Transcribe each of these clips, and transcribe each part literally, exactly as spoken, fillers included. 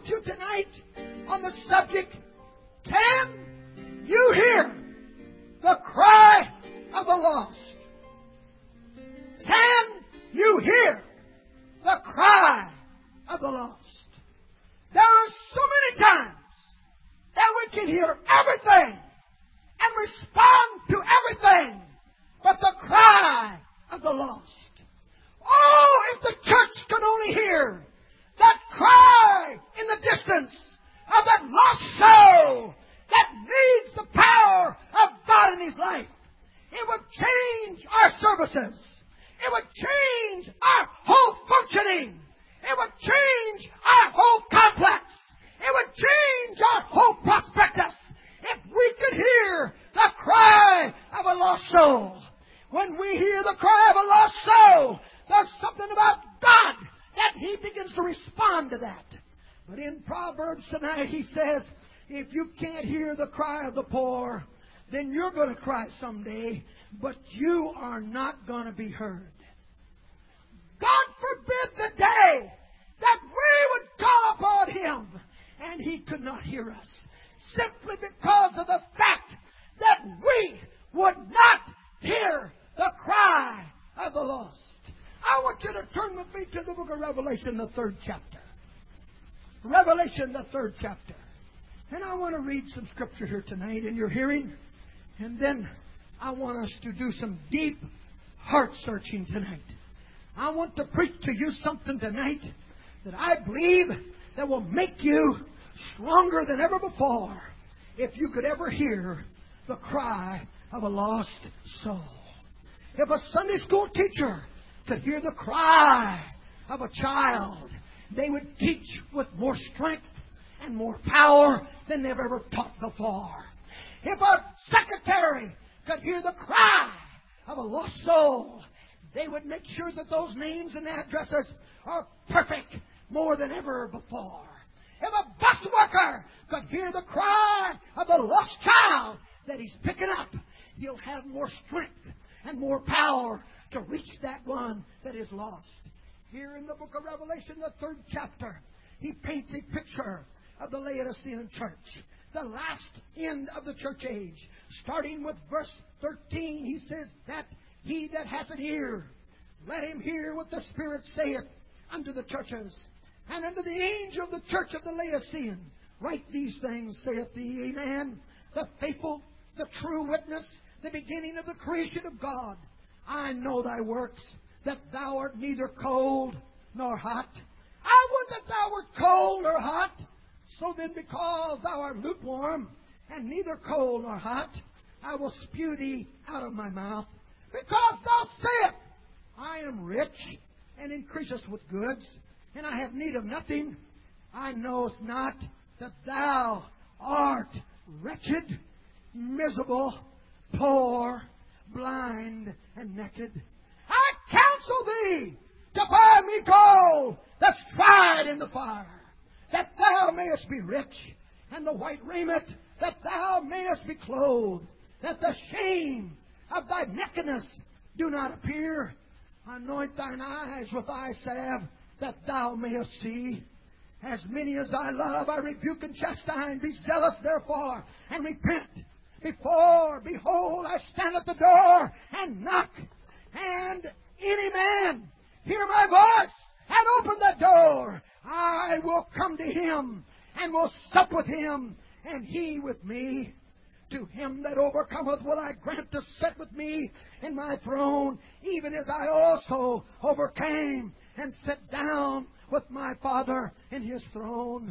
you tonight on the subject, can you hear the cry of the lost? Can you hear the cry of the lost? There are so many times that we can hear everything and respond to everything but the cry of the lost. Oh, if the church could only hear that cry in the distance of that lost soul that needs the power of God in his life, it would change our services. It would change our whole functioning. It would change our whole complex. It would change our whole prospectus if we could hear the cry of a lost soul. When we hear the cry of a lost soul, there's something about God that He begins to respond to that. But in Proverbs tonight, He says, if you can't hear the cry of the poor, then you're going to cry someday, but you are not going to be heard. God forbid the day that we would call upon Him and He could not hear us, simply because of the fact that we would not hear the cry of the lost. I want you to turn with me to the book of Revelation, the third chapter. Revelation, the third chapter. And I want to read some scripture here tonight in your hearing. And then I want us to do some deep heart searching tonight. I want to preach to you something tonight that I believe that will make you stronger than ever before if you could ever hear the cry of a lost soul. If a Sunday school teacher could hear the cry of a child, they would teach with more strength and more power than they've ever taught before. If a secretary could hear the cry of a lost soul, they would make sure that those names and addresses are perfect more than ever before. If a bus worker could hear the cry of the lost child that he's picking up, he'll have more strength and more power to reach that one that is lost. Here in the book of Revelation, the third chapter, he paints a picture of the Laodicean church, the last end of the church age. Starting with verse thirteen, he says that he that hath an ear, let him hear what the Spirit saith unto the churches. And unto the angel of the church of the Laodicean, write these things, saith the Amen, the faithful, the true witness, the beginning of the creation of God. I know thy works, that thou art neither cold nor hot. I would that thou wert cold or hot. So then, because thou art lukewarm, and neither cold nor hot, I will spew thee out of my mouth. Because thou sayest, I am rich, and increasest with goods, and I have need of nothing. I know not that thou art wretched, miserable, poor, blind, and naked. I counsel thee to buy me gold that's tried in the fire, that thou mayest be rich, and the white raiment, that thou mayest be clothed, that the shame of thy nakedness do not appear. Anoint thine eyes with eye salve, that thou mayest see. As many as I love, I rebuke and chastise. Be zealous, therefore, and repent. Before, behold, I stand at the door and knock. And any man hear my voice and open the door, I will come to him and will sup with him, and he with me. To him that overcometh will I grant to sit with me in my throne, even as I also overcame and sat down with my Father in His throne.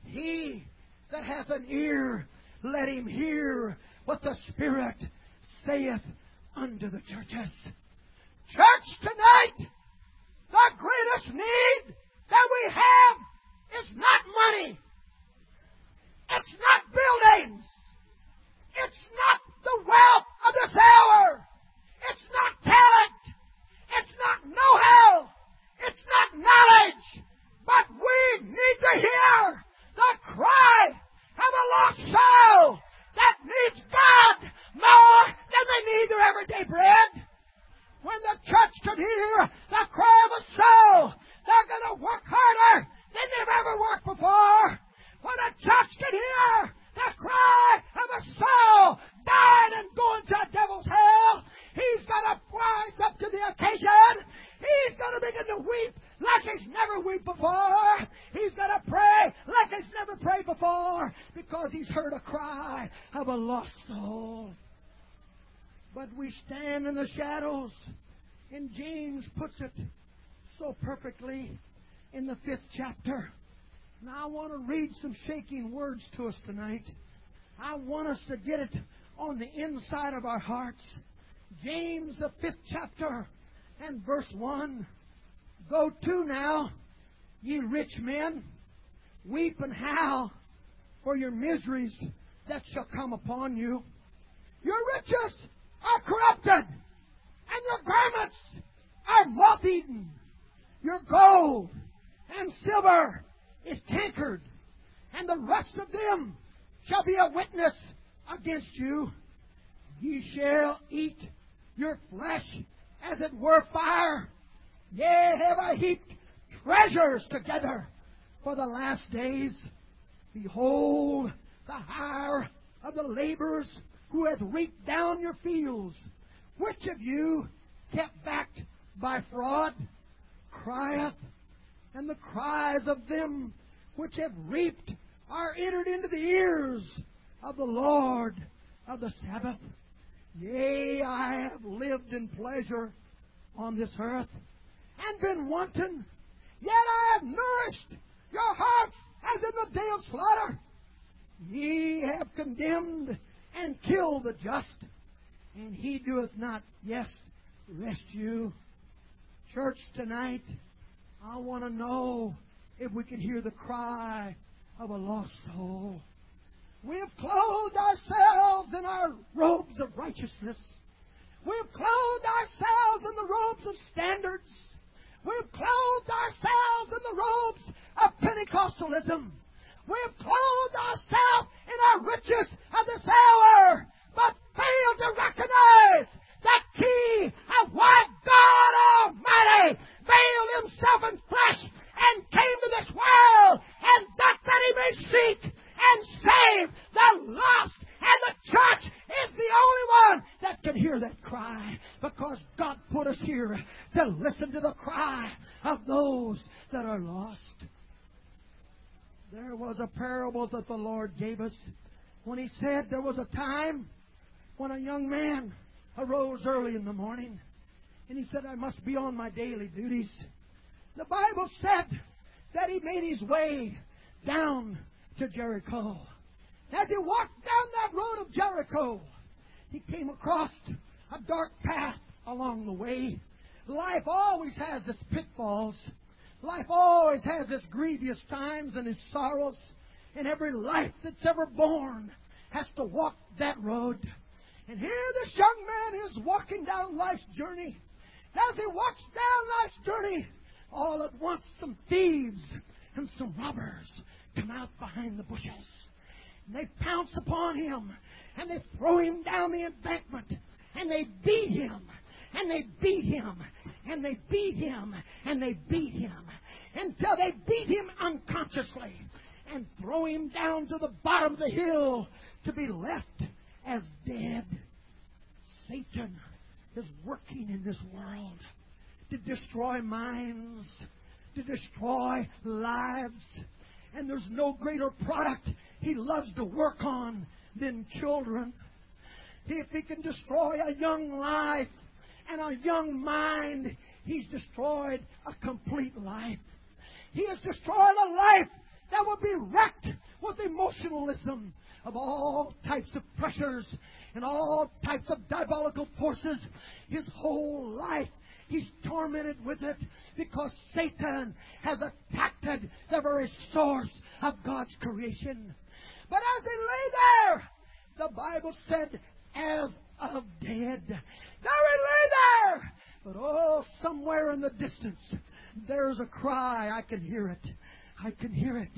He that hath an ear, let him hear what the Spirit saith unto the churches. Church, tonight, the greatest need that we have is not money. It's not buildings. It's not the wealth of this hour. It's not talent. It's not know-how. It's not knowledge. But we need to hear the cry of a lost soul that needs God more than they need their everyday bread. When the church could hear the cry of a soul, they're going to work harder than they've ever worked before. way before because he's heard a cry of a lost soul. But we stand in the shadows. And James puts it so perfectly in the fifth chapter. Now I want to read some shaking words to us tonight. I want us to get it on the inside of our hearts. James, the fifth chapter, and verse one. Go to now, ye rich men, weep and howl for your miseries that shall come upon you. Your riches are corrupted, and your garments are moth-eaten. Your gold and silver is cankered, and the rust of them shall be a witness against you. Ye shall eat your flesh as it were fire. Yea, have I heaped treasures together for the last days. Behold, the hire of the laborers who hath reaped down your fields. Which of you, kept back by fraud, crieth, and the cries of them which have reaped are entered into the ears of the Lord of the Sabbath. Yea, I have lived in pleasure on this earth, and been wanton, yet I have nourished your hearts as in the day of slaughter. Ye have condemned and killed the just, and he doeth not, yes, rest you. Church, tonight, I want to know if we can hear the cry of a lost soul. We have clothed ourselves in our robes of righteousness. We have clothed ourselves in the robes of standards. We have clothed ourselves in the robes of Pentecostalism. We have clothed ourselves in our riches of this hour, but failed to recognize the key of why God Almighty veiled Himself in flesh and came to this world, and that's that He may seek and save the lost. And the church is the only one that can hear that cry, because God put us here to listen to the cry of those that are lost. There was a parable that the Lord gave us when He said there was a time when a young man arose early in the morning, and he said, I must be on my daily duties. The Bible said that he made his way down to Jericho. As he walked down that road of Jericho, he came across a dark path along the way. Life always has its pitfalls. Life always has its grievous times and its sorrows. And every life that's ever born has to walk that road. And here this young man is walking down life's journey. As he walks down life's journey, all at once some thieves and some robbers come out behind the bushes. And they pounce upon him, and they throw him down the embankment, and they beat him, and they beat him, and they beat him, and they beat him, until they beat him unconsciously and throw him down to the bottom of the hill to be left as dead. Satan is working in this world to destroy minds, to destroy lives, and there's no greater product he loves to work on than children. If he can destroy a young life and a young mind, he's destroyed a complete life. He has destroyed a life that will be wrecked with emotionalism of all types of pressures and all types of diabolical forces. His whole life he's tormented with it because Satan has attacked the very source of God's creation. But as he lay there, the Bible said, as of dead. There he lay there. But oh, somewhere in the distance, there's a cry. I can hear it. I can hear it.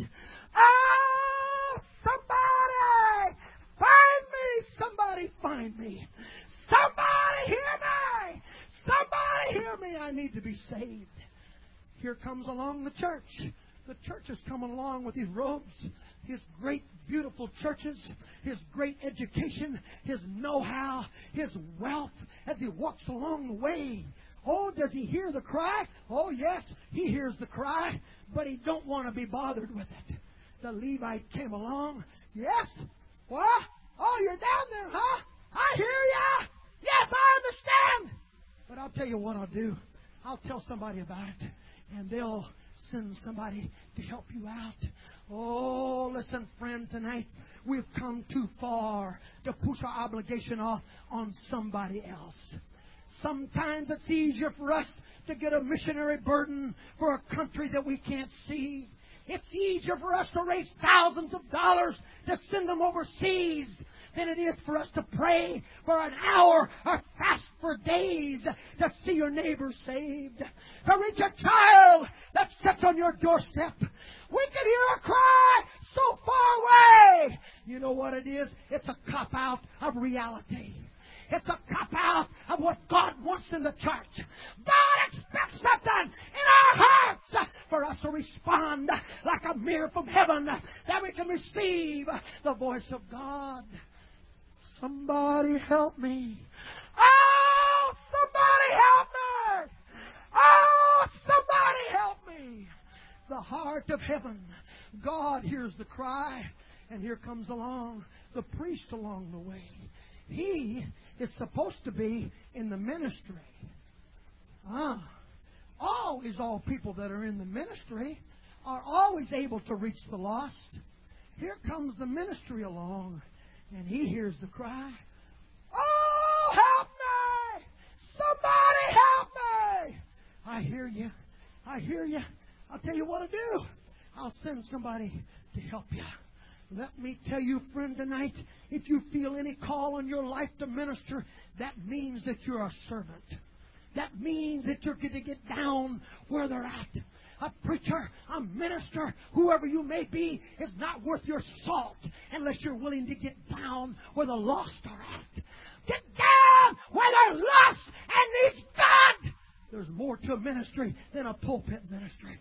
Oh, somebody find me. Somebody find me. Somebody hear me. Somebody hear me. I need to be saved. Here comes along the church. The church is coming along with his robes, his great, beautiful churches, his great education, his know-how, his wealth as he walks along the way. Oh, does he hear the cry? Oh, yes, he hears the cry, but he don't want to be bothered with it. the Levite came along. Yes? What? Oh, you're down there, huh? I hear ya. Yes, I understand. But I'll tell you what I'll do. I'll tell somebody about it, and they'll send somebody to help you out. Oh, listen, friend, tonight we've come too far to push our obligation off on somebody else. Sometimes it's easier for us to get a missionary burden for a country that we can't see. It's easier for us to raise thousands of dollars to send them overseas than it is for us to pray for an hour or fast for days to see your neighbor saved, to reach a child that sits on your doorstep. We can hear a cry so far away. You know what it is? It's a cop-out of reality. It's a cop-out of what God wants in the church. God expects something in our hearts for us to respond like a mirror from heaven, that we can receive the voice of God. Somebody help me. Oh, somebody help me. Oh, somebody help me. The heart of heaven. God hears the cry. And here comes along the priest along the way. He is supposed to be in the ministry. Ah, always all people that are in the ministry are always able to reach the lost. Here comes the ministry along. And he hears the cry. Oh, help me! Somebody help me! I hear you. I hear you. I'll tell you what to do. I'll send somebody to help you. Let me tell you, friend, tonight, if you feel any call on your life to minister, that means that you're a servant. That means that you're going to get down where they're at. A preacher, a minister, whoever you may be, is not worth your salt unless you're willing to get down where the lost are at. Get down where they're lost and needs God. There's more to a ministry than a pulpit ministry.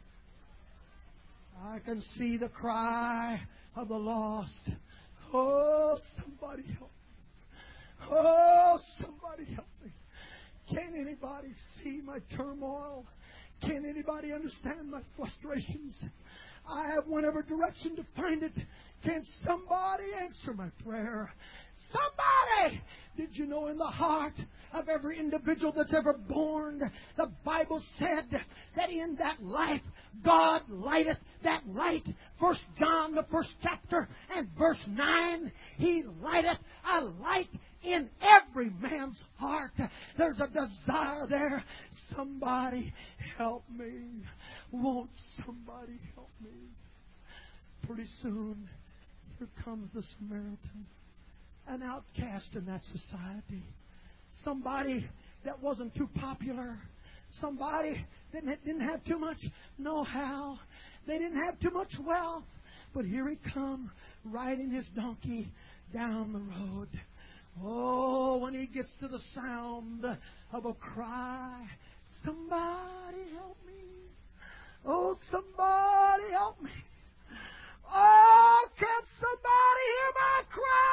I can see the cry of the lost. Oh, somebody help me. Oh, somebody help me. Can anybody see my turmoil? Can anybody understand my frustrations? I have whatever direction to find it. Can somebody answer my prayer? Somebody! Did you know in the heart of every individual that's ever born, the Bible said that in that life, God lighteth that light. First John, the first chapter, and verse nine, He lighteth a light in every man's heart. There's a desire there. Somebody help me. Won't somebody help me? Pretty soon, here comes the Samaritan, an outcast in that society. Somebody that wasn't too popular. Somebody that didn't have too much know-how. They didn't have too much wealth. But here he come, riding his donkey down the road. Oh, when he gets to the sound of a cry, somebody help me. Oh, somebody help me. Oh, can somebody hear my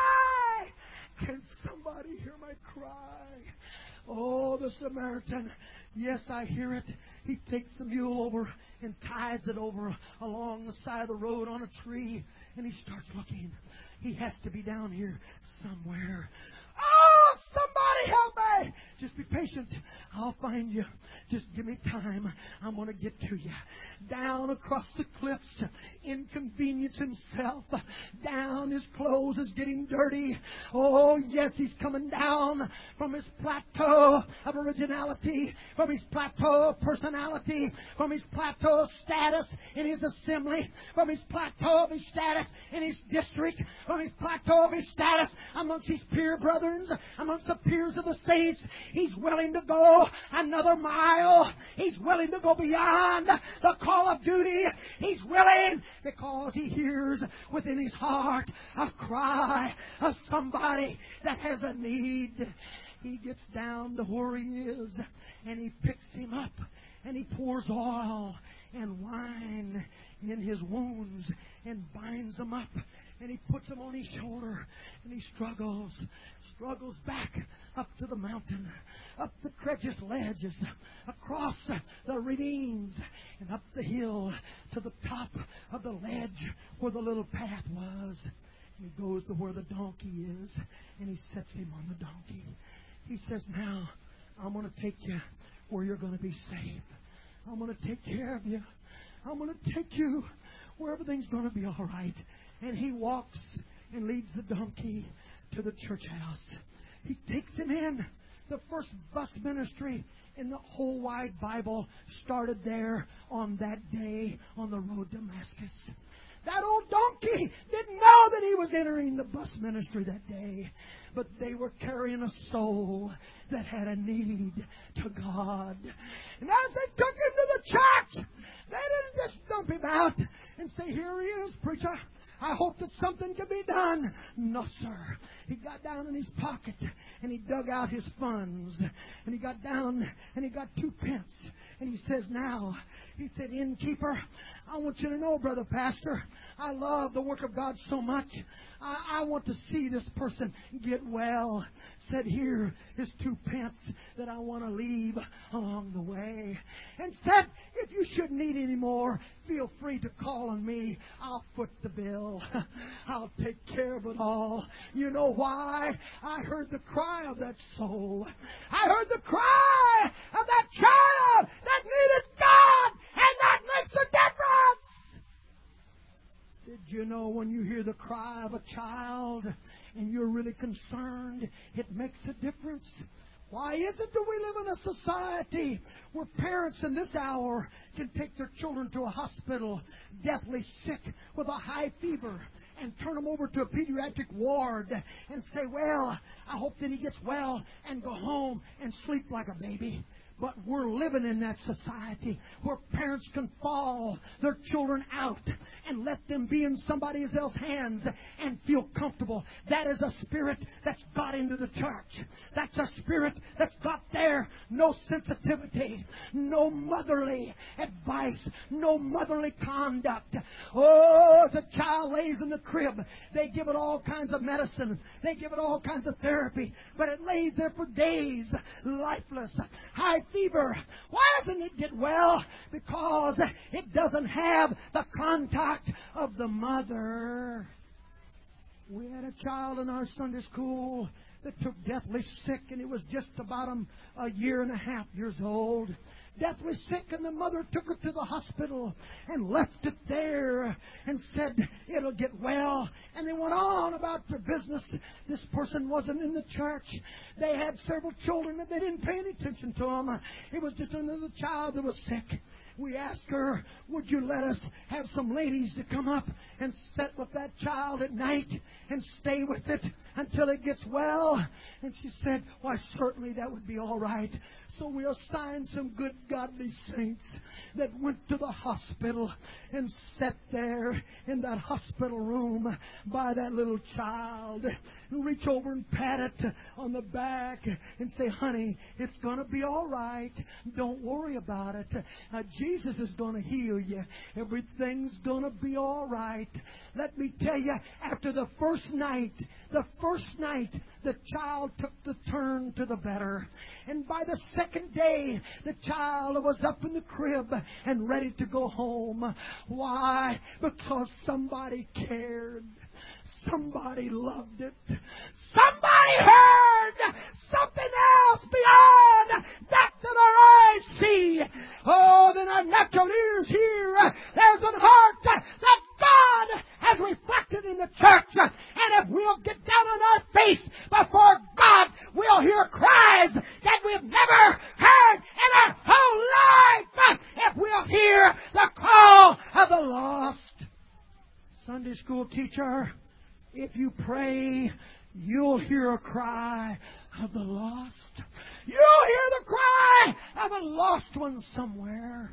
cry? Can somebody hear my cry? Oh, the Samaritan. Yes, I hear it. He takes the mule over and ties it over along the side of the road on a tree. And he starts looking. He has to be down here somewhere. Oh, somebody help me. Just be patient. I'll find you. Just give me time. I'm going to get to you. Down across the cliffs, inconvenience himself. Down, his clothes is getting dirty. Oh, yes, he's coming down from his plateau of originality, from his plateau of personality, from his plateau of status in his assembly, from his plateau of his status in his district, from his plateau of his status amongst his peer brethren, amongst the peers of the saints. He's willing to go another mile. He's willing to go beyond the call of duty. He's willing because he hears within his heart a cry of somebody that has a need. He gets down to where he is and he picks him up and he pours oil and wine in his wounds and binds them up. And he puts them on his shoulder, and he struggles, struggles back up to the mountain, up the crevice ledges, across the ravines, and up the hill to the top of the ledge where the little path was. And he goes to where the donkey is, and he sets him on the donkey. He says, now, I'm going to take you where you're going to be safe. I'm going to take care of you. I'm going to take you where everything's going to be all right. And he walks and leads the donkey to the church house. He takes him in. The first bus ministry in the whole wide Bible started there on that day on the road to Damascus. That old donkey didn't know that he was entering the bus ministry that day. But they were carrying a soul that had a need to God. And as they took him to the church, they didn't just dump him out and say, here he is, preacher. I hope that something can be done. No, sir. He got down in his pocket and he dug out his funds. And he got down and he got two pence. And he says, now, he said, innkeeper, I want you to know, brother pastor, I love the work of God so much. I, I want to see this person get well. Said, here is two pence that I want to leave along the way. And said, if you should need any more, feel free to call on me. I'll foot the bill. I'll take care of it all. You know why? I heard the cry of that soul. I heard the cry of that child that needed God, and that makes a difference. Did you know when you hear the cry of a child and you're really concerned, it makes a difference? Why is it that we live in a society where parents in this hour can take their children to a hospital, deathly sick with a high fever, and turn them over to a pediatric ward and say, well, I hope that he gets well, and go home and sleep like a baby? But we're living in that society where parents can fall their children out and let them be in somebody else's hands and feel comfortable. That is a spirit that's got into the church. That's a spirit that's got there. No sensitivity, no motherly advice, no motherly conduct. Oh, as a child lays in the crib, they give it all kinds of medicine. They give it all kinds of therapy. But it lays there for days, lifeless, high fever. Why doesn't it get well? Because it doesn't have the contact of the mother. We had a child in our Sunday school that took deathly sick, and it was just about a, a year and a half years old. Deathly sick, and the mother took her to the hospital and left it there and said, it'll get well. And they went on about their business. This person wasn't in the church. They had several children, and they didn't pay any attention to them. It was just another child that was sick. We asked her, would you let us have some ladies to come up and sit with that child at night and stay with it until it gets well? And she said, why, certainly that would be all right. So we assigned some good godly saints that went to the hospital and sat there in that hospital room by that little child, and reach over and pat it on the back and say, honey, it's going to be all right. Don't worry about it. Uh, Jesus is going to heal you. Everything's going to be all right. Let me tell you, after the first night, the first night, the child took the turn to the better. And by the second day, the child was up in the crib and ready to go home. Why? Because somebody cared. Somebody loved it. Somebody heard something else beyond that that our eyes see. Oh, then our natural ears hear. There's a heart that God has reflected in the church. And if we'll get down on our face before God, we'll hear cries that we've never heard in our whole life. If we'll hear the call of the lost. Sunday school teacher, if you pray, you'll hear a cry of the lost. You'll hear the cry of a lost one somewhere.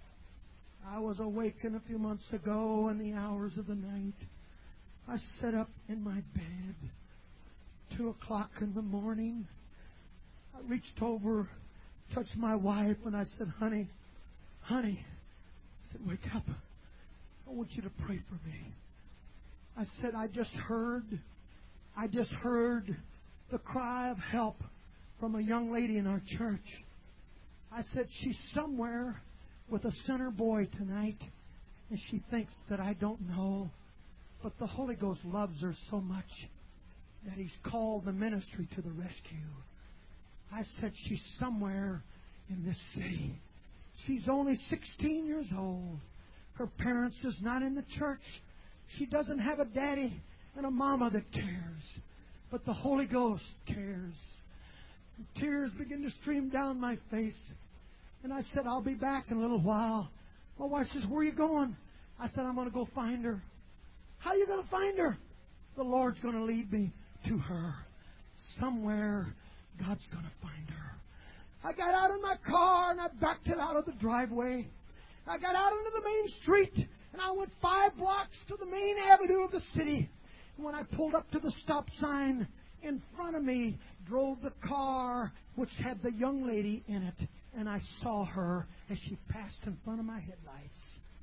I was awakened a few months ago in the hours of the night. I sat up in my bed, two o'clock in the morning. I reached over, touched my wife, and I said, honey, honey, I said, wake up. I want you to pray for me. I said, I just heard, I just heard the cry of help from a young lady in our church. I said, she's somewhere with a sinner boy tonight, and she thinks that I don't know. But the Holy Ghost loves her so much that He's called the ministry to the rescue. I said, she's somewhere in this city. She's only sixteen years old. Her parents is not in the church. She doesn't have a daddy and a mama that cares. But the Holy Ghost cares. And tears begin to stream down my face. And I said, I'll be back in a little while. My wife says, where are you going? I said, I'm going to go find her. How are you going to find her? The Lord's going to lead me to her. Somewhere God's going to find her. I got out of my car and I backed it out of the driveway. I got out into the main street and I went five blocks to the main avenue of the city. And when I pulled up to the stop sign, in front of me drove the car which had the young lady in it. And I saw her as she passed in front of my headlights.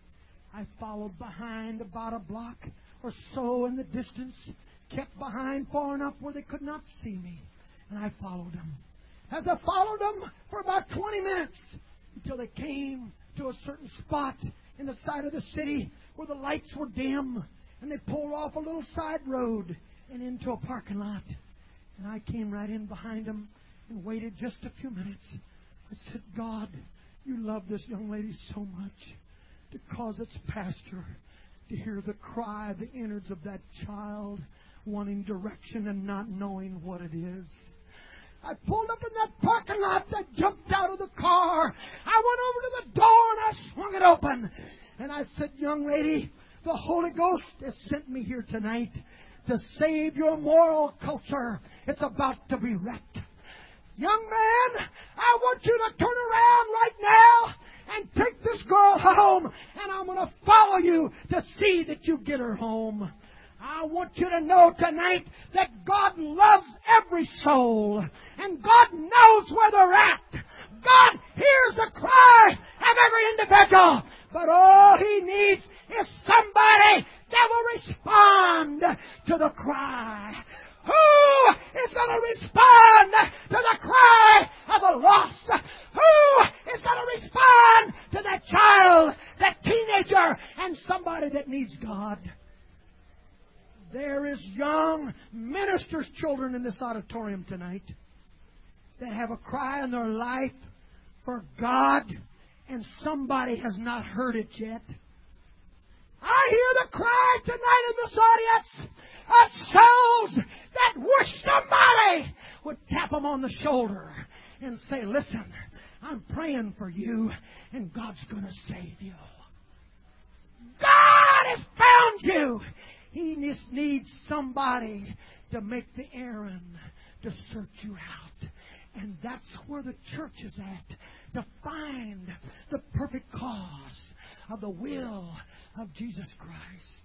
I followed behind about a block or so in the distance, kept behind far enough where they could not see me. And I followed them. As I followed them for about twenty minutes until they came to a certain spot in the side of the city where the lights were dim, and they pulled off a little side road and into a parking lot. And I came right in behind them and waited just a few minutes. I said, God, you love this young lady so much to cause its pastor to hear the cry, the innards of that child wanting direction and not knowing what it is. I pulled up in that parking lot. I jumped out of the car. I went over to the door and I swung it open. And I said, young lady, the Holy Ghost has sent me here tonight to save your moral culture. It's about to be wrecked. Young man, I want you to turn around right now and take this girl home. And I'm going to follow you to see that you get her home. I want you to know tonight that God loves every soul. And God knows where they're at. God hears the cry of every individual. But all He needs is somebody that will respond to the cry. Who is going to respond to the cry of the lost? Who is going to respond to that child, that teenager, and somebody that needs God? There is young ministers' children in this auditorium tonight that have a cry in their life for God, and somebody has not heard it yet. I hear the cry tonight in this audience of souls that wish somebody would tap them on the shoulder and say, listen, I'm praying for you, and God's going to save you. God has found you. He just needs somebody to make the errand to search you out. And that's where the church is at, to find the perfect cause of the will of Jesus Christ.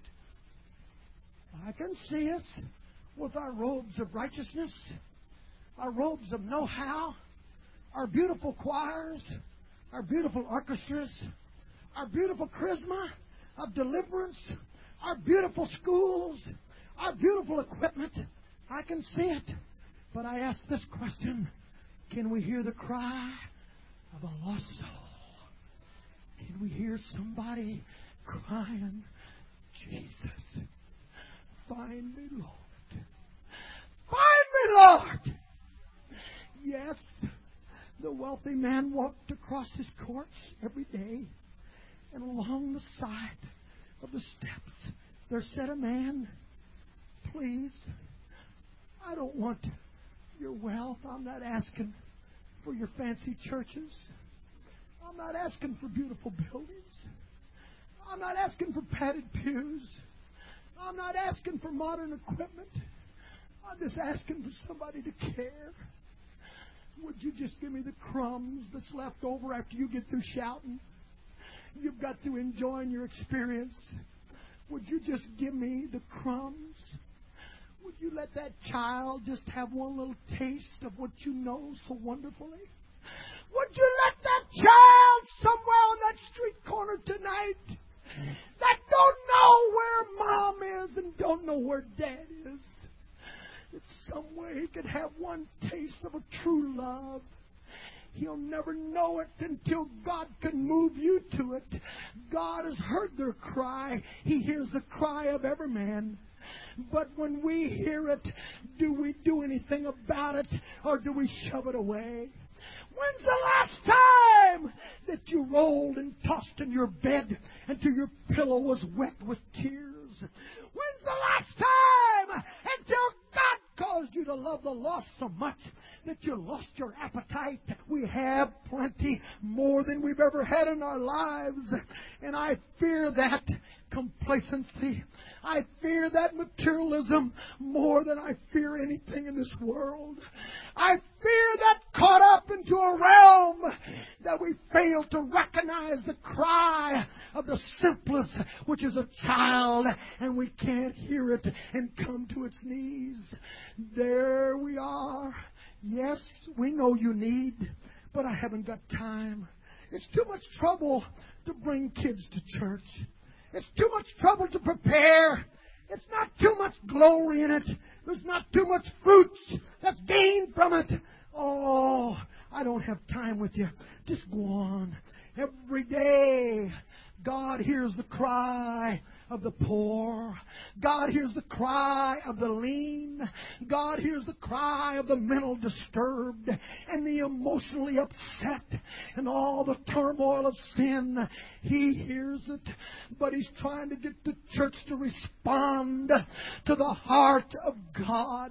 I can see us with our robes of righteousness, our robes of know-how, our beautiful choirs, our beautiful orchestras, our beautiful charisma of deliverance, our beautiful schools, our beautiful equipment. I can see it. But I ask this question, can we hear the cry of a lost soul? Can we hear somebody crying, Jesus, find me, Lord. Find me, Lord. Yes, the wealthy man walked across his courts every day, and along the side of the steps there sat a man. Please, I don't want your wealth. I'm not asking for your fancy churches. I'm not asking for beautiful buildings. I'm not asking for padded pews. I'm not asking for modern equipment. I'm just asking for somebody to care. Would you just give me the crumbs that's left over after you get through shouting? You've got through enjoying your experience. Would you just give me the crumbs? Would you let that child just have one little taste of what you know so wonderfully? Would you let that child somewhere on that street corner tonight that don't know where Mom is and don't know where Dad is. That some way he could have one taste of a true love. He'll never know it until God can move you to it. God has heard their cry. He hears the cry of every man. But when we hear it, do we do anything about it, or do we shove it away? When's the last time that you rolled and tossed in your bed until your pillow was wet with tears? When's the last time until God caused you to love the lost so much that you lost your appetite? We have plenty, more than we've ever had in our lives. And I fear that complacency. I fear that materialism more than I fear anything in this world. I fear that caught up into a realm that we fail to recognize the cry of the simplest, which is a child, and we can't hear it and come to its knees. There we are. Yes, we know you need, but I haven't got time. It's too much trouble to bring kids to church. It's too much trouble to prepare. It's not too much glory in it. There's not too much fruit that's gained from it. Oh, I don't have time with you. Just go on. Every day, God hears the cry of the poor. God hears the cry of the lean. God hears the cry of the mental disturbed and the emotionally upset and all the turmoil of sin. He hears it, but He's trying to get the church to respond to the heart of God.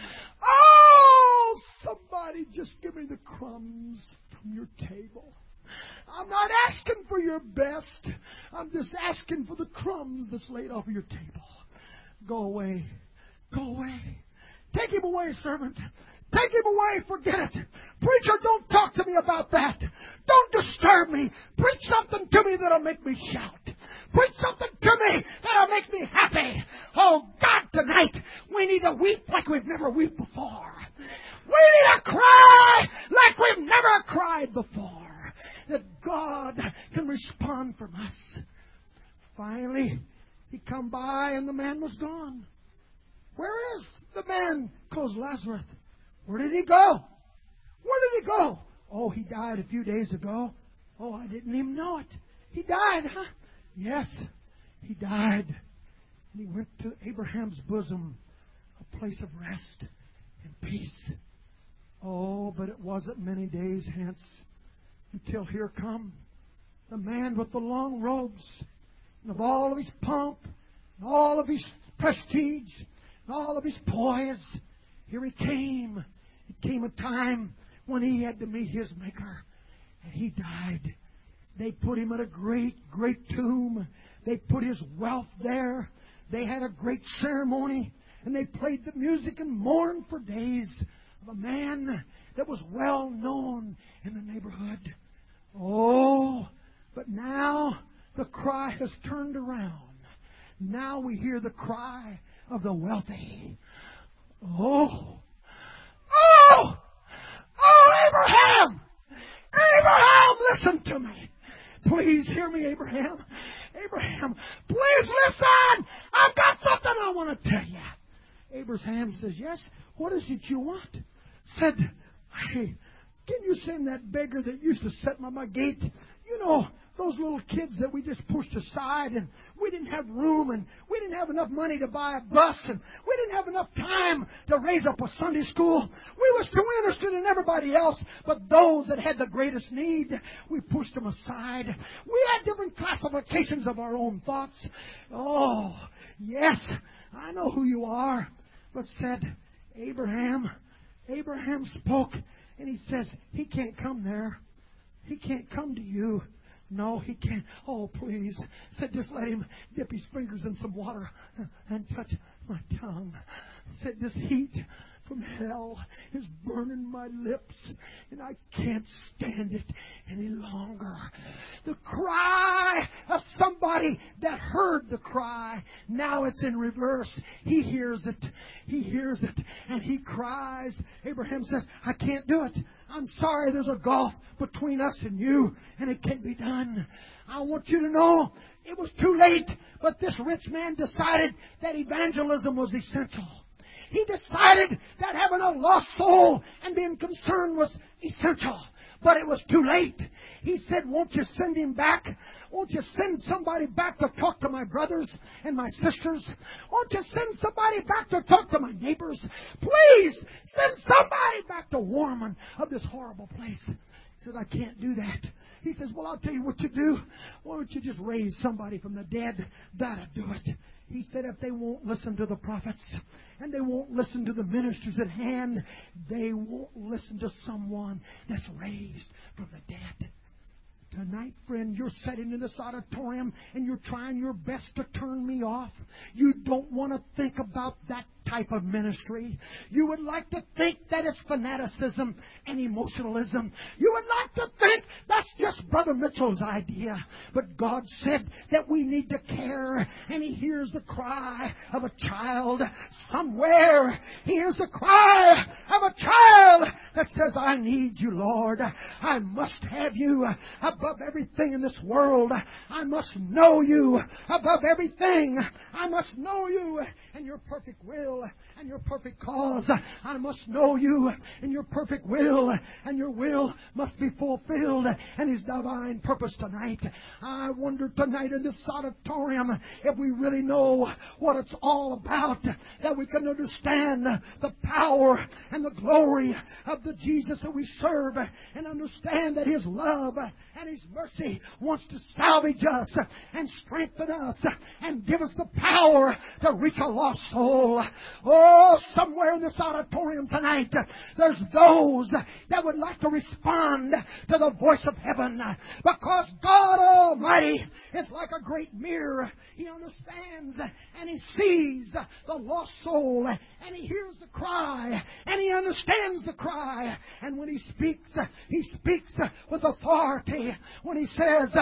Oh, somebody just give me the crumbs from your table. I'm not asking for your best. I'm just asking for the crumbs that's laid off your table. Go away. Go away. Take him away, servant. Take him away. Forget it. Preacher, don't talk to me about that. Don't disturb me. Preach something to me that'll make me shout. Preach something to me that'll make me happy. Oh, God, tonight we need to weep like we've never wept before. We need to cry like we've never cried before. That God can respond from us. Finally, He come by and the man was gone. Where is the man called Lazarus? Where did he go? Where did he go? Oh, he died a few days ago. Oh, I didn't even know it. He died, huh? Yes, he died. And he went to Abraham's bosom, a place of rest and peace. Oh, but it wasn't many days hence until here come the man with the long robes, and of all of his pomp, and all of his prestige, and all of his poise. Here he came. It came a time when he had to meet his Maker, and he died. They put him in a great, great tomb. They put his wealth there. They had a great ceremony, and they played the music and mourned for days of a man that was well known in the neighborhood. Oh, but now the cry has turned around. Now we hear the cry of the wealthy. Oh, oh, oh, Abraham! Abraham, listen to me. Please hear me, Abraham. Abraham, please listen. I've got something I want to tell you. Abraham says, yes, what is it you want? Said, hey, can you send that beggar that used to sit by my gate? You know, those little kids that we just pushed aside, and we didn't have room, and we didn't have enough money to buy a bus, and we didn't have enough time to raise up a Sunday school. We was too interested in everybody else, but those that had the greatest need, we pushed them aside. We had different classifications of our own thoughts. Oh, yes, I know who you are. But said, Abraham, Abraham spoke, and he says, he can't come there. He can't come to you. No, he can't. Oh, please. Said, just let him dip his fingers in some water and touch my tongue. Said, this heat, from hell is burning my lips, and I can't stand it any longer. The cry of somebody that heard the cry, now it's in reverse. He hears it. He hears it, and he cries. Abraham says, I can't do it. I'm sorry, there's a gulf between us and you, and it can't be done. I want you to know it was too late, but this rich man decided that evangelism was essential. He decided that having a lost soul and being concerned was essential. But it was too late. He said, won't you send him back? Won't you send somebody back to talk to my brothers and my sisters? Won't you send somebody back to talk to my neighbors? Please send somebody back to warn them of this horrible place. He said, I can't do that. He says, well, I'll tell you what you do. Why don't you just raise somebody from the dead? That'll do it. He said, if they won't listen to the prophets and they won't listen to the ministers at hand, they won't listen to someone that's raised from the dead. Tonight, friend, you're sitting in this auditorium and you're trying your best to turn me off. You don't want to think about that type of ministry. You would like to think that it's fanaticism and emotionalism. You would like to think that's just Brother Mitchell's idea. But God said that we need to care, and He hears the cry of a child somewhere. He hears the cry of a child that says, I need you, Lord. I must have you above everything in this world. I must know you above everything. I must know you and your perfect will and your perfect cause. I must know you in your perfect will, and your will must be fulfilled and His divine purpose tonight. I wonder tonight in this auditorium if we really know what it's all about, that we can understand the power and the glory of the Jesus that we serve, and understand that His love and His mercy wants to salvage us and strengthen us and give us the power to reach a lost soul. Oh, somewhere in this auditorium tonight, there's those that would like to respond to the voice of heaven, because God Almighty is like a great mirror. He understands and He sees the lost soul, and He hears the cry, and He understands the cry. And when He speaks, He speaks with authority. When He says,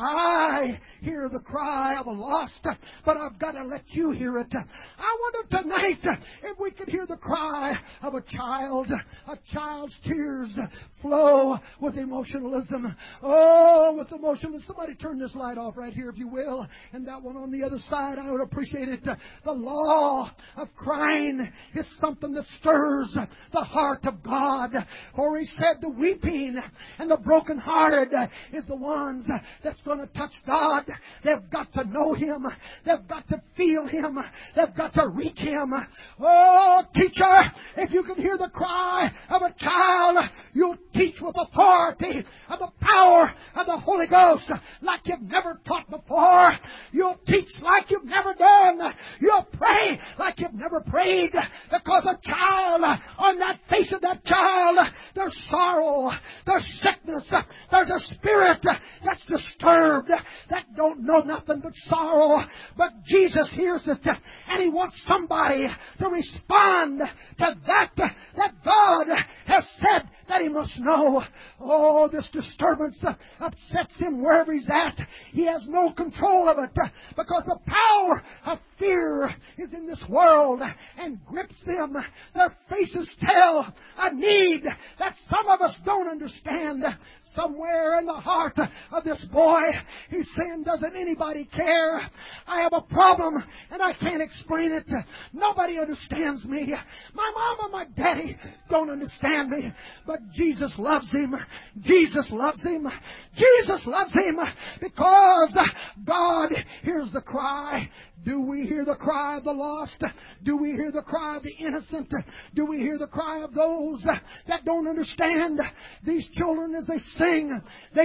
I hear the cry of a lost, but I've got to let you hear it. I wonder tonight if we could hear the cry of a child. A child's tears flow with emotionalism. Oh, with emotionalism. Somebody turn this light off right here, if you will. And that one on the other side, I would appreciate it. The law of crying is something that stirs the heart of God. For He said the weeping and the brokenhearted is the ones that's going to touch God. They've got to know Him. They've got to feel Him. They've got to reach Him. Oh, teacher, if you can hear the cry of a child, you'll teach with authority of the power of the Holy Ghost like you've never taught before. You'll teach like you've never done. You'll pray like you've never prayed, because a child, on that face of that child, there's sorrow, there's sickness, there's a spirit that's disturbed, that don't know nothing but sorrow. But Jesus hears it, and He wants somebody to respond to that that God has said that he must know. Oh, this disturbance upsets him wherever he's at. He has no control of it, because the power of fear is in this world and grips them. Their faces tell a need that some of us don't understand. Somewhere in the heart of this boy, he's saying, doesn't anybody care? I have a problem and I can't explain it. Nobody understands me. My mom and my daddy don't understand me. But Jesus loves him. Jesus loves him. Jesus loves him because God hears the cry. Do we hear the cry of the lost? Do we hear the cry of the innocent? Do we hear the cry of those that don't understand? These children, as they sing, they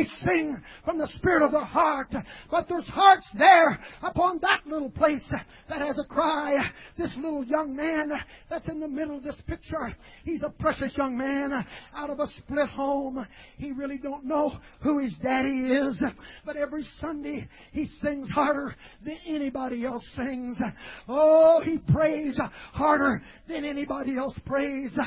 may sing from the spirit of their heart, but there's hearts there upon that little place that has a cry. This little young man that's in the middle of this picture, he's a precious young man out of a split home. He really don't know who his daddy is, but every Sunday he sings harder than anybody else sings. Oh, he prays harder than anybody else prays.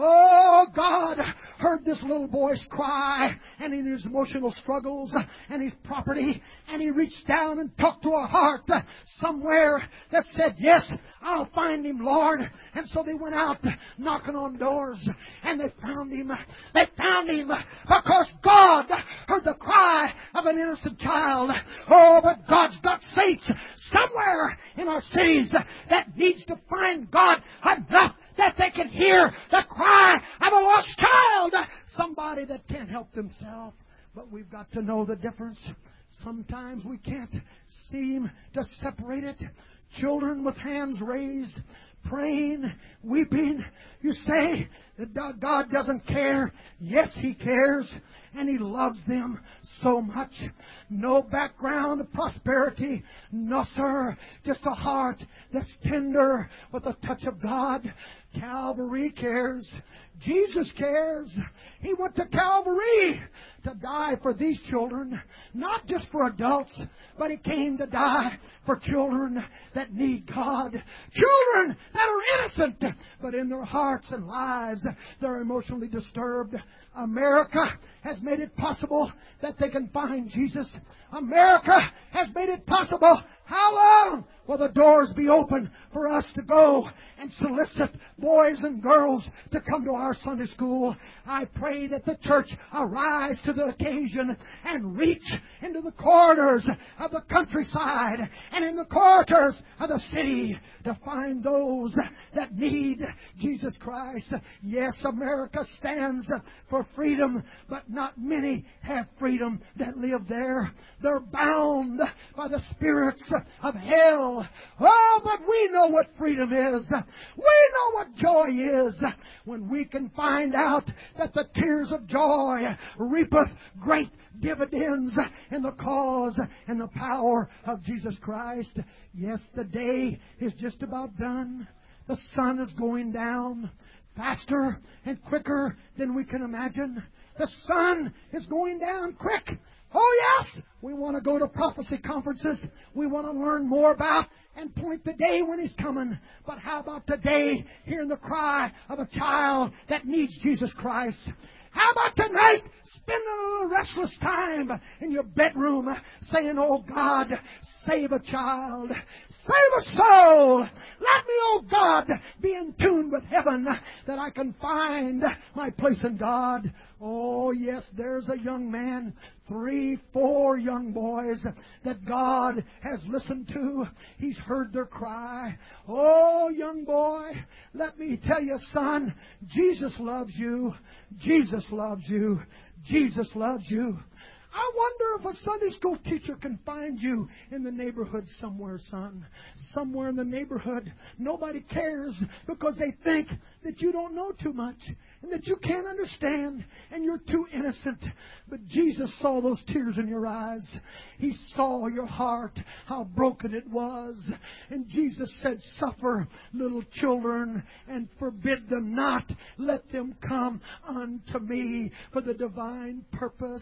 Oh, God heard this little boy's cry and in his emotional struggles and his property, and He reached down and talked to a heart somewhere that said, yes, I'll find him, Lord. And so they went out knocking on doors, and they found him. They found him because God heard the cry of an innocent child. Oh, but God's got saints somewhere in our cities that needs to find God enough that they can hear the cry of a lost child. Somebody that can't help themselves. But we've got to know the difference. Sometimes we can't seem to separate it. Children with hands raised, praying, weeping. You say that God doesn't care. Yes, He cares. And He loves them so much. No background of prosperity. No, sir. Just a heart that's tender with the touch of God. Calvary cares. Jesus cares. He went to Calvary to die for these children. Not just for adults, but He came to die for children that need God. Children that are innocent, but in their hearts and lives they're emotionally disturbed. America has made it possible that they can find Jesus. America has made it possible. How long will the doors be open for us to go and solicit boys and girls to come to our Sunday school? I pray that the church arise to the occasion and reach into the corners of the countryside and in the quarters of the city to find those that need Jesus Christ. Yes, America stands for freedom, but not many have freedom that live there. They're bound by the spirits of hell. Oh, but we know what freedom is. We know what joy is when we can find out that the tears of joy reapeth great dividends in the cause and the power of Jesus Christ. Yes, the day is just about done. The sun is going down faster and quicker than we can imagine. The sun is going down quick. Oh, yes, we want to go to prophecy conferences. We want to learn more about and point the day when He's coming. But how about today, hearing the cry of a child that needs Jesus Christ? How about tonight, spending a little restless time in your bedroom saying, oh, God, save a child. Save a soul. Let me, oh God, be in tune with heaven that I can find my place in God. Oh, yes, there's a young man, three, four young boys that God has listened to. He's heard their cry. Oh, young boy, let me tell you, son, Jesus loves you. Jesus loves you. Jesus loves you. I wonder if a Sunday school teacher can find you in the neighborhood somewhere, son. Somewhere in the neighborhood. Nobody cares because they think that you don't know too much and that you can't understand and you're too innocent. But Jesus saw those tears in your eyes. He saw your heart, how broken it was. And Jesus said, suffer little children and forbid them not. Let them come unto me for the divine purpose.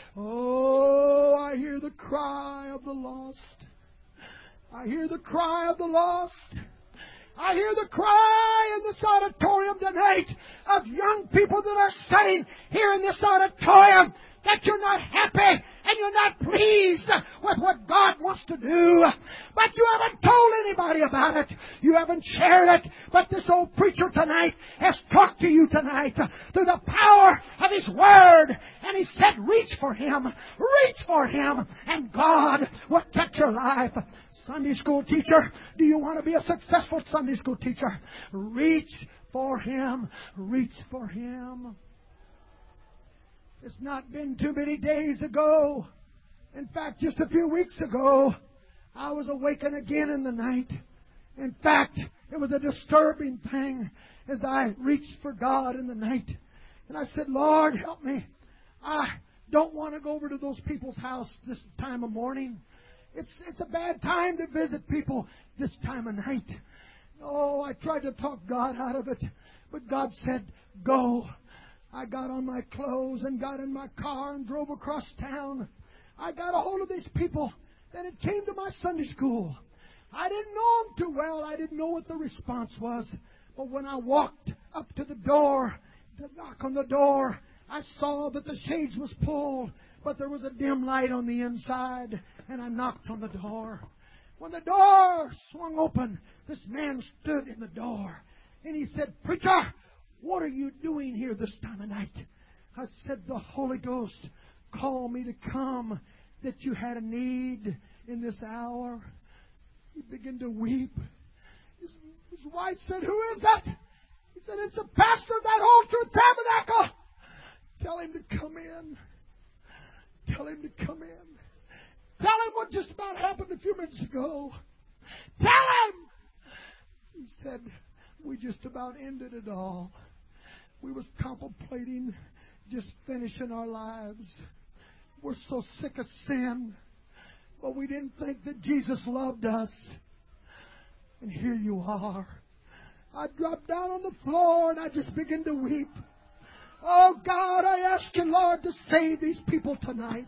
Oh, I hear the cry of the lost. I hear the cry of the lost. I hear the cry in this auditorium tonight of young people that are saying here in this auditorium that you're not happy and you're not pleased with what God wants to do. But you haven't told anybody about it. You haven't shared it. But this old preacher tonight has talked to you tonight through the power of His Word. And he said, reach for Him. Reach for Him. And God will touch your life. Sunday school teacher, do you want to be a successful Sunday school teacher? Reach for Him. Reach for Him. It's not been too many days ago. In fact, just a few weeks ago, I was awakened again in the night. In fact, it was a disturbing thing as I reached for God in the night. And I said, Lord, help me. I don't want to go over to those people's house this time of morning. It's it's a bad time to visit people this time of night. Oh, I tried to talk God out of it, but God said, go. I got on my clothes and got in my car and drove across town. I got a hold of these people. Then it came to my Sunday school. I didn't know them too well. I didn't know what the response was. But when I walked up to the door, to knock on the door, I saw that the shades was pulled, but there was a dim light on the inside, and I knocked on the door. When the door swung open, this man stood in the door, and he said, Preacher, what are you doing here this time of night? I said, the Holy Ghost called me to come, that you had a need in this hour. He began to weep. His, his wife said, who is that? He said, it's the pastor of that Old Truth Tabernacle. Tell him to come in. Tell him to come in. Tell him what just about happened a few minutes ago. Tell him. He said, we just about ended it all. We was contemplating just finishing our lives. We're so sick of sin. But we didn't think that Jesus loved us. And here you are. I dropped down on the floor and I just began to weep. Oh, God, I ask you, Lord, to save these people tonight.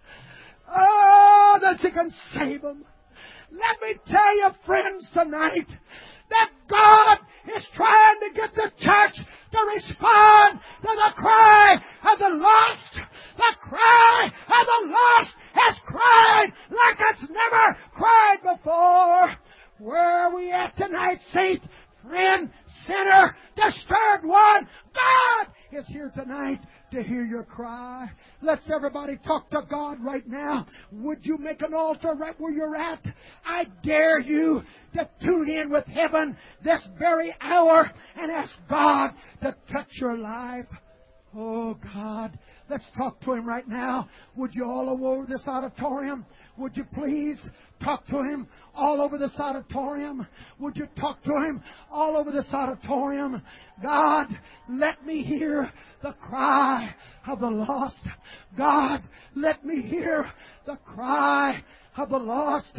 Oh, that you can save them. Let me tell you, friends, tonight, that God is trying to get the church to respond to the cry of the lost. The cry of the lost has cried like it's never cried before. Where are we at tonight, saint, friend, sinner, disturbed one? God is here tonight to hear your cry. Let's everybody talk to God right now. Would you make an altar right where you're at? I dare you to tune in with heaven this very hour and ask God to touch your life. Oh, God, let's talk to Him right now. Would you all over this auditorium? Would you please talk to Him all over this auditorium? Would you talk to Him all over this auditorium? God, let me hear the cry of the lost. God, let me hear the cry of the lost.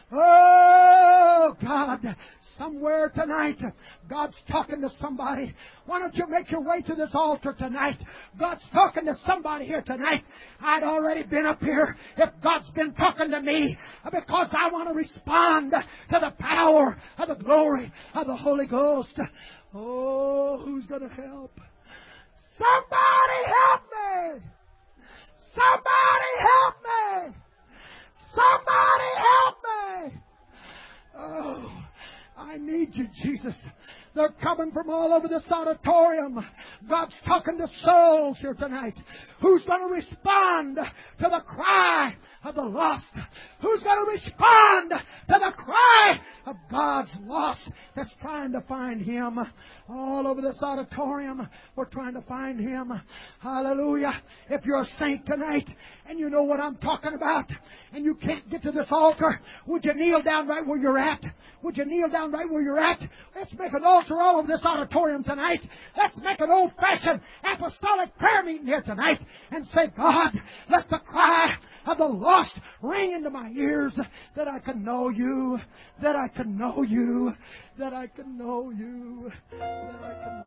Oh, God, somewhere tonight, God's talking to somebody. Why don't you make your way to this altar tonight? God's talking to somebody here tonight. I'd already been up here if God's been talking to me, because I want to respond to the power of the glory of the Holy Ghost. Oh, who's going to help? Somebody help me! Somebody help me! Somebody help me! Oh, I need you, Jesus. They're coming from all over this auditorium. God's talking to souls here tonight. Who's going to respond to the cry of the lost? Who's going to respond to the cry of God's lost that's trying to find Him? All over this auditorium, we're trying to find Him. Hallelujah. If you're a saint tonight and you know what I'm talking about and you can't get to this altar, would you kneel down right where you're at? Would you kneel down right where you're at? Let's make an altar all over this auditorium tonight. Let's make an old-fashioned apostolic prayer meeting here tonight and say, God, let the cry of the lost ring into my ears, that I can know You, that I can know You, that I can know You.